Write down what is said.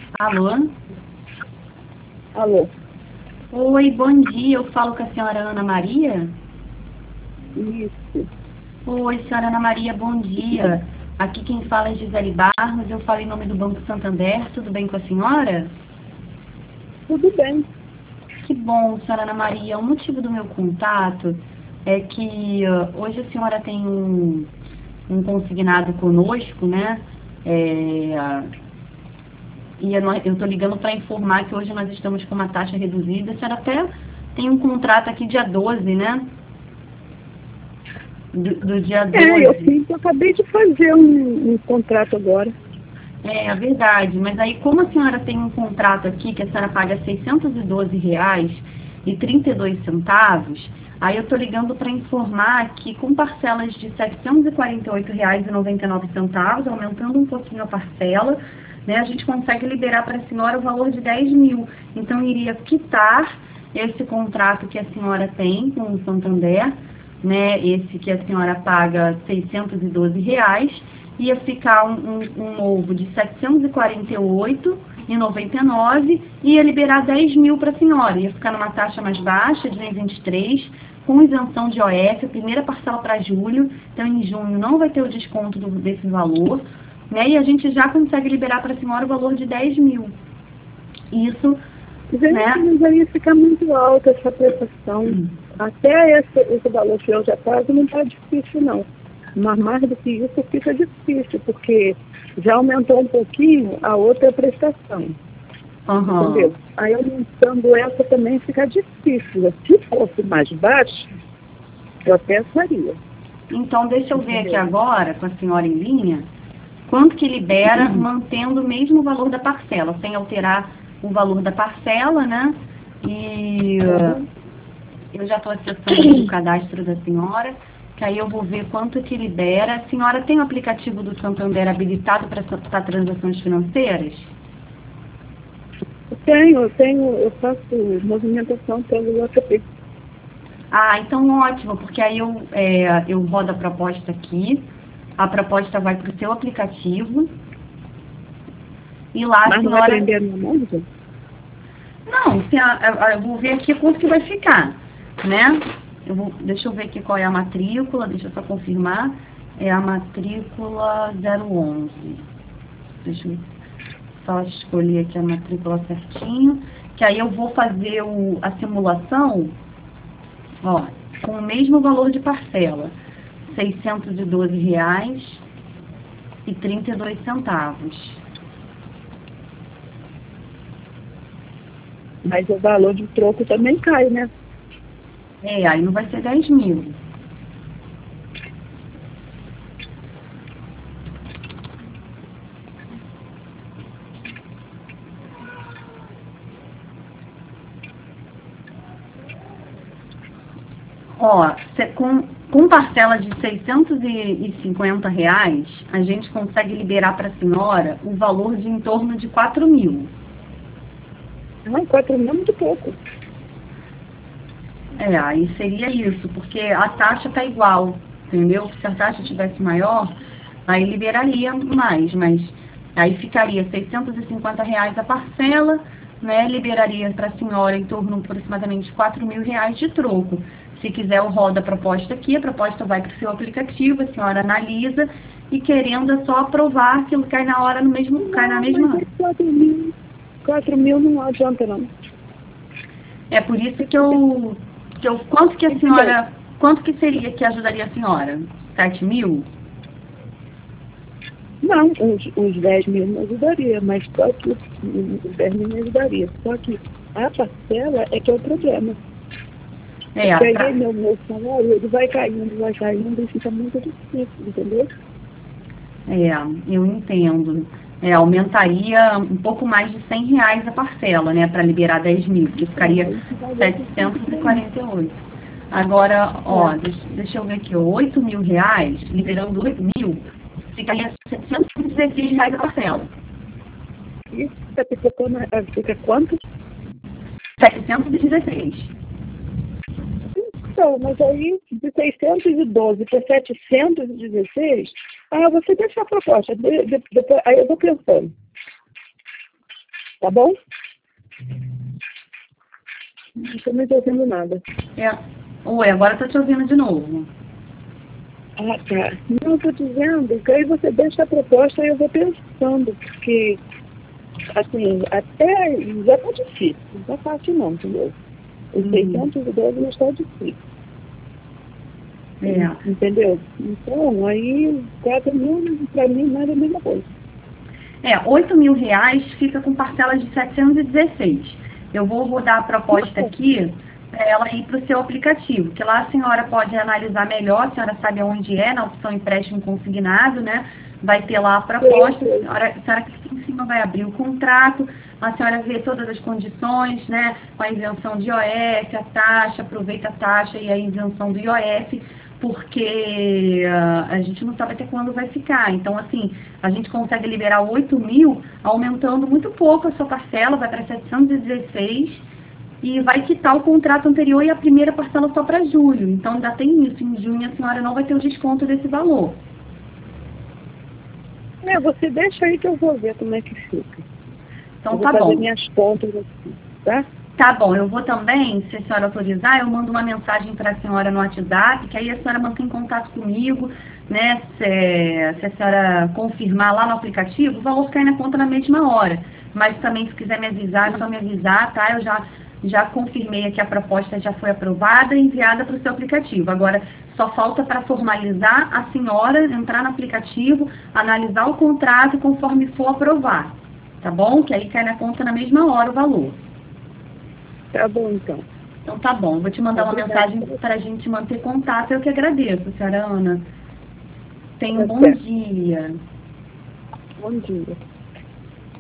Alô? Alô? Oi, bom dia. Eu falo com a senhora Ana Maria? Isso. Oi, senhora Ana Maria, bom dia. Aqui quem fala é Gisele Barros. Eu falo em nome do Banco Santander. Tudo bem com a senhora? Tudo bem. Que bom, senhora Ana Maria. O motivo do meu contato é que hoje a senhora tem um consignado conosco, né? E eu estou ligando para informar que hoje nós estamos com uma taxa reduzida. A senhora até tem um contrato aqui dia 12, né? Do dia 12. Eu acabei de fazer um contrato agora. É verdade, mas aí como a senhora tem um contrato aqui que a senhora paga R$ 612,32, aí eu estou ligando para informar que com parcelas de R$ 748,99, aumentando um pouquinho a parcela, né, a gente consegue liberar para a senhora o valor de 10 mil. Então iria quitar esse contrato que a senhora tem com o Santander, né, esse que a senhora paga R$ 612, ia ficar um novo de R$ 748,99 e ia liberar 10 mil para a senhora. Ia ficar numa taxa mais baixa, de 23, com isenção de OF, a primeira parcela para julho, então em junho não vai ter o desconto desse valor, né? E a gente já consegue liberar para a senhora o valor de 10 mil. Isso, Gente, né? mas aí fica muito alta essa prestação. Até esse valor que eu já pago não está difícil, não. Mas mais do que isso fica difícil, porque já aumentou um pouquinho a outra prestação. Entendeu? Aí aumentando essa também fica difícil. Se fosse mais baixo, eu até faria. Então, deixa eu ver aqui agora, com a senhora em linha, quanto que libera, mantendo o mesmo valor da parcela, sem alterar o valor da parcela, né? E eu já estou acessando o cadastro da senhora, que aí eu vou ver quanto que libera. A senhora tem o aplicativo do Santander habilitado para transações financeiras? Eu faço movimentação pelo WhatsApp. Ah, então ótimo, porque aí eu rodo a proposta aqui, a proposta vai para o seu aplicativo, e lá a Mas senhora... não vai prender no mundo? Não, eu vou ver aqui quanto que vai ficar, né? Deixa eu ver aqui qual é a matrícula, deixa eu só confirmar. É a matrícula 011. Deixa eu só escolher aqui a matrícula certinho, que aí eu vou fazer a simulação, ó, com o mesmo valor de parcela, R$ 612,32. Mas o valor de troco também cai, né? Aí não vai ser 10 mil. Ó, com parcela de R$ 650, a gente consegue liberar para a senhora o valor de em torno de 4 mil. Não, 4 mil é muito pouco. Aí seria isso, porque a taxa está igual, entendeu? Se a taxa tivesse maior, aí liberaria mais, mas aí ficaria R$ 650 a parcela, né? Liberaria para a senhora em torno de aproximadamente R$ 4.000 de troco. Se quiser, eu rodo a proposta aqui, a proposta vai para o seu aplicativo, a senhora analisa e querendo é só aprovar aquilo cai na hora no mesmo, Não, cai na mesma hora. 4 mil não adianta, não. É por isso que quanto que seria que ajudaria a senhora? 7 mil? Não, os 10 mil não ajudaria, mas só que os 10 mil não ajudaria. Só que a parcela é que é o problema. Porque aí meu salário ele vai caindo e fica muito difícil, entendeu? Eu entendo. Aumentaria um pouco mais de R$ 100 a parcela, né, para liberar 10 mil, que ficaria 748. Agora, ó, deixa eu ver aqui, R$ 8.000, liberando 8 mil, ficaria R$ 716 a parcela. Isso, fica quanto? 716. Então, mas aí de 612 para 716, você deixa a proposta, depois, aí eu vou pensando. Tá bom? Não estou ouvindo nada. Oi, agora eu tô te ouvindo de novo. Ah, tá. Não, estou dizendo que aí você deixa a proposta e eu vou pensando, porque, assim, até já está difícil, não está fácil não, entendeu? Os 612 não está difícil. Entendeu? Então, aí 4 mil, para mim, não é a mesma coisa. 8 mil reais fica com parcelas de 716. Eu vou rodar a proposta aqui para ela ir para o seu aplicativo, que lá a senhora pode analisar melhor, a senhora sabe onde é, na opção empréstimo consignado, né? Vai ter lá a proposta, a senhora clica em cima, vai abrir o contrato, a senhora vê todas as condições, né? Com a isenção de IOF, a taxa, aproveita a taxa e a isenção do IOF, porque a gente não sabe até quando vai ficar. Então, assim, a gente consegue liberar 8 mil, aumentando muito pouco a sua parcela, vai para 716 e vai quitar o contrato anterior e a primeira parcela só para julho. Então, ainda tem isso. Em junho, a senhora não vai ter o desconto desse valor. Você deixa aí que eu vou ver como é que fica. Então, tá bom. Vou fazer minhas contas aqui, tá? Tá bom, eu vou também, se a senhora autorizar, eu mando uma mensagem para a senhora no WhatsApp, que aí a senhora mantém contato comigo, né? Se a senhora confirmar lá no aplicativo, o valor cai na conta na mesma hora. Mas também, se quiser me avisar, é só me avisar, tá? Eu já confirmei que a proposta já foi aprovada e enviada para o seu aplicativo. Agora, só falta para formalizar a senhora entrar no aplicativo, analisar o contrato conforme for aprovar, tá bom? Que aí cai na conta na mesma hora o valor. Tá bom, então. Então tá bom, vou te mandar uma mensagem para a gente manter contato. Eu que agradeço, senhora Ana. Tenha um bom dia. Bom dia.